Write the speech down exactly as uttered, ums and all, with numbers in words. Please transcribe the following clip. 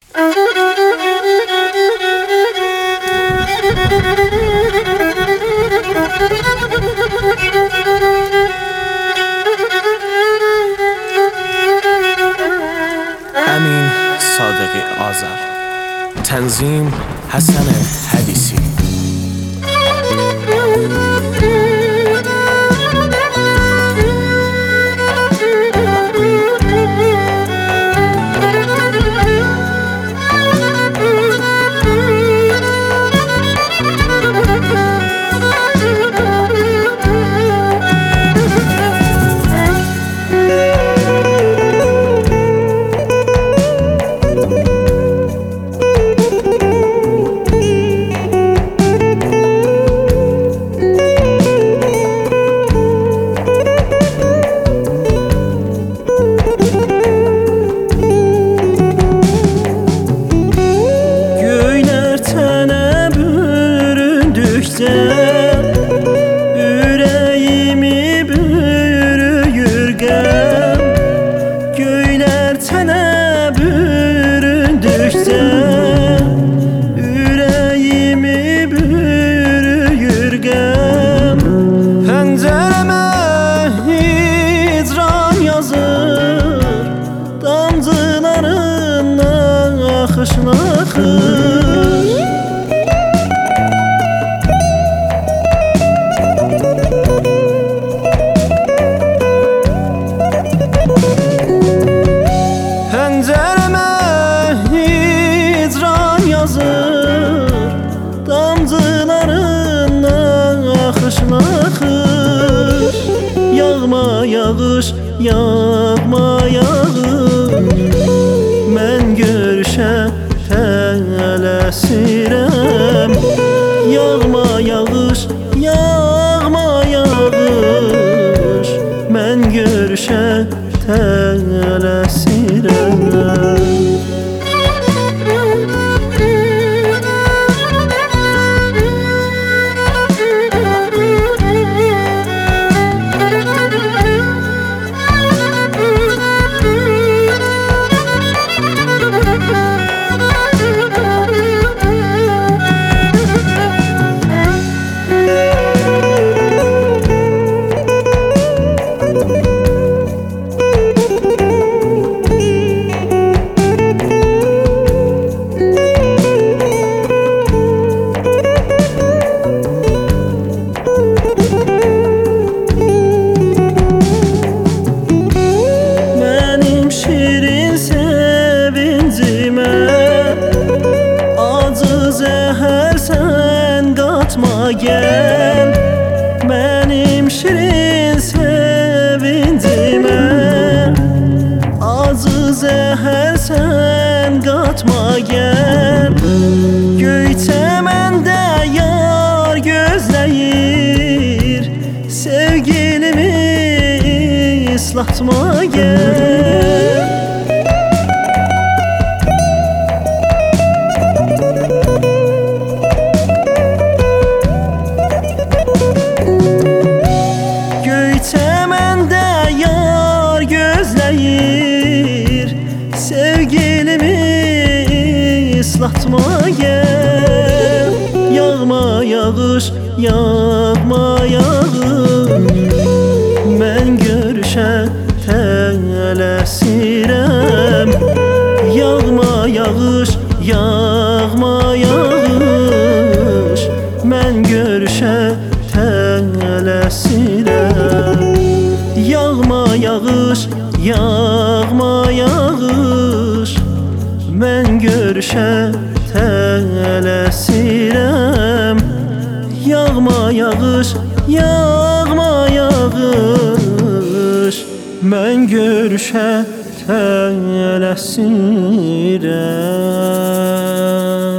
امین صادقی آذر. تنظیم حسن حدیثی. Ürəyimi bürüyür qəm, göylər tənə büründükcə. Ürəyimi bürüyür qəm, pəncərəmə hicran yazır, damcılarından axışın axır. Pəncərəmə hicran yazır, damcılarından axışın axır. Yağma yağış, yağma yağış, mən görüşə tələsirəm. Yağma yağış, yağma yağış, mən görüşə tələsirəm. Zəhər sən qatma gəl, mənim şirin sevincimə. Acı zəhər sən qatma gəl, Göyçəməndə yar gözləyir, sevgilimi islatma gəl. Göyçəməndə yar gözləyir, sevgilimi islatma gəl. Yağma yağış, yağma yağış, mən görüşə tələsirəm. Yağma yağış, yağma yağış, mən görüşə tələsirəm. Yağma yağış, yağma yağış, mən görüşə tələsirəm. Yağma yağış, yağma yağış, mən görüşə tələsirəm.